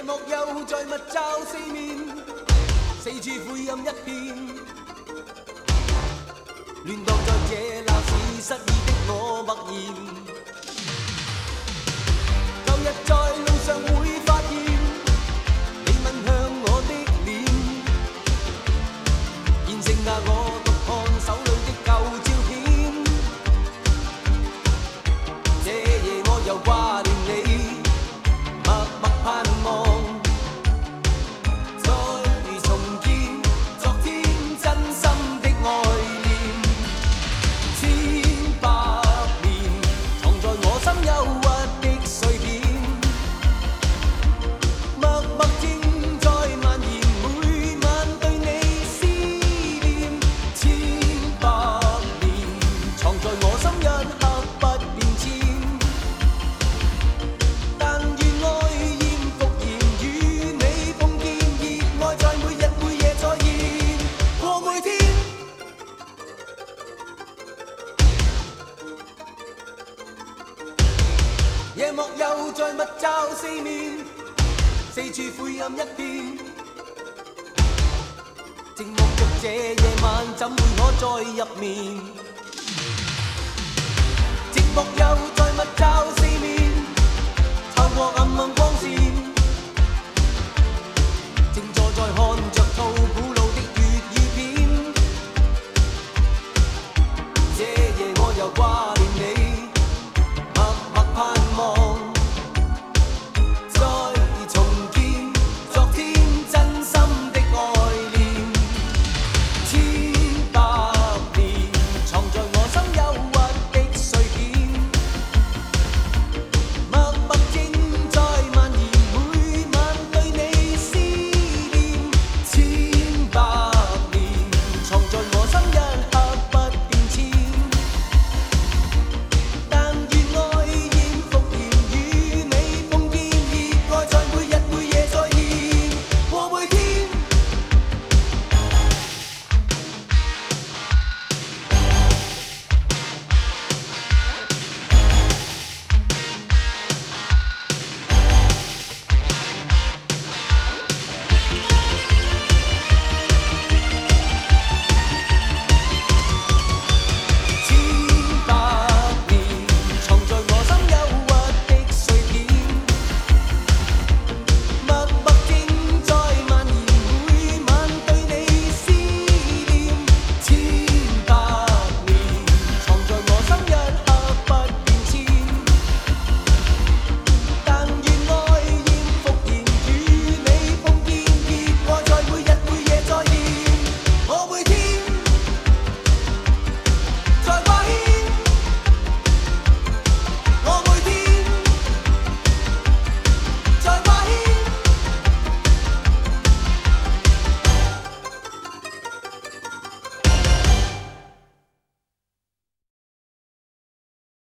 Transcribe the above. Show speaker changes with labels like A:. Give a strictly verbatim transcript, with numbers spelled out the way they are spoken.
A: 幕又在密罩四面，四处灰暗一片。亂蕩在這鬧市，失意的我默然。舊日在路上會發現，你吻向我的臉，現剩下我獨看手裏的舊照片。這夜我又掛念你。默默盼望，再重見昨天真心的愛念，千百年藏在我心憂鬱的碎片，默默正在蔓延，每晚對你思念，千百年藏在我心一刻不變遷。夜幕又在密罩四面，四處灰暗一片。寂寞着這夜晚，怎會可再入眠？寂寞又在密罩四面，透過暗暗光線，靜坐在看。